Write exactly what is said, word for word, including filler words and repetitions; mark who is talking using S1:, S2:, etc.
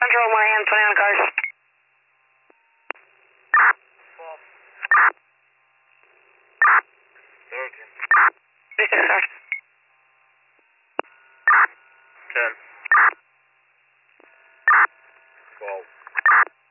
S1: Central, one a m, twenty-one cars.
S2: twelve.
S3: thirteen.
S1: thirty-six cars.
S3: ten. twelve.